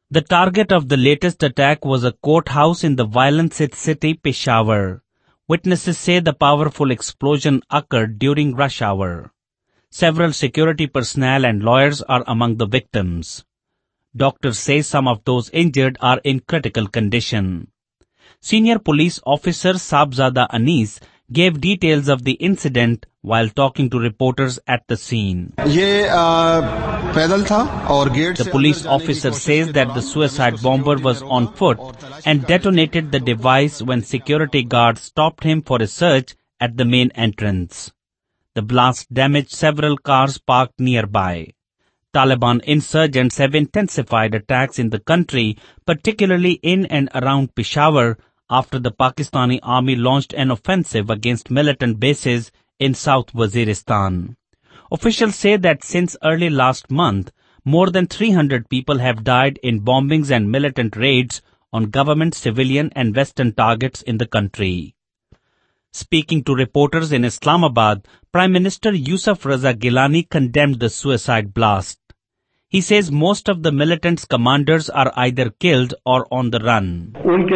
The target of the latest attack was a courthouse in the violence-hit city Peshawar. Witnesses say the powerful explosion occurred during rush hour. Several security personnel and lawyers are among the victims. Doctors say some of those injured are in critical condition. Senior police officer Sabzada Anis gave details of the incident while talking to reporters at the scene. The police officer says that the suicide bomber was on foot and detonated the device when security guards stopped him for a search at the main entrance. The blast damaged several cars parked nearby. Taliban insurgents have intensified attacks in the country, particularly in and around Peshawar, after the Pakistani army launched an offensive against militant bases in South Waziristan. Officials say that since early last month, more than 300 people have died in bombings and militant raids on government, civilian and Western targets in the country. Speaking to reporters in Islamabad, Prime Minister Yusuf Raza Gilani condemned the suicide blast. He says most of the militants' commanders are either killed or on the run.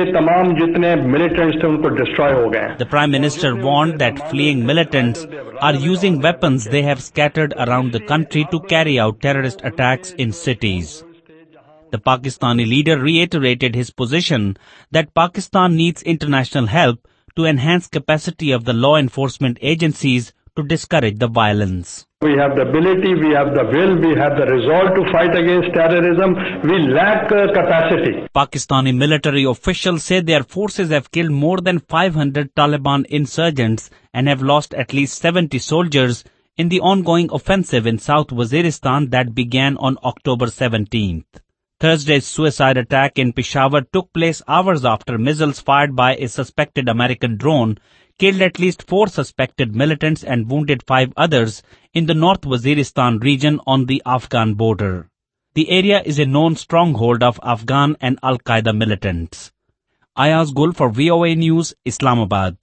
The Prime Minister warned that fleeing militants are using weapons they have scattered around the country to carry out terrorist attacks in cities. The Pakistani leader reiterated his position that Pakistan needs international help to enhance capacity of the law enforcement agencies to discourage the violence. We have the ability, we have the will, we have the resolve to fight against terrorism. We lack capacity. Pakistani military officials say their forces have killed more than 500 Taliban insurgents and have lost at least 70 soldiers in the ongoing offensive in South Waziristan that began on October 17th. Thursday's suicide attack in Peshawar took place hours after missiles fired by a suspected American drone killed at least 4 suspected militants and wounded 5 others in the North Waziristan region on the Afghan border. The area is a known stronghold of Afghan and Al-Qaeda militants. Ayaz Gul for VOA News, Islamabad.